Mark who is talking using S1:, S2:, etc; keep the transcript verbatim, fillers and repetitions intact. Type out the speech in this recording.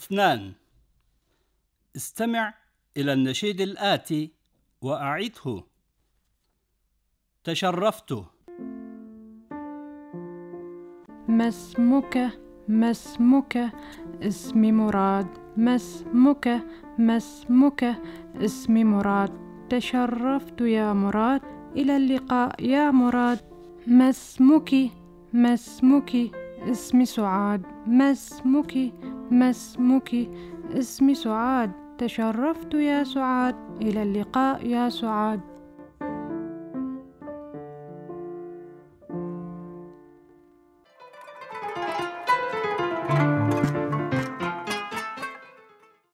S1: اثنان. استمع إلى النشيد الآتي وأعده. تشرفت.
S2: ما اسمك؟ ما اسمك؟ اسمي مراد. ما اسمك؟ ما اسمك؟ اسمي مراد. تشرفت يا مراد، إلى اللقاء يا مراد. ما اسمك؟ ما اسمك؟ اسمي سعاد. ما اسمك؟ ما اسمك؟ اسمي سعاد. تشرفت يا سعاد، إلى اللقاء يا سعاد.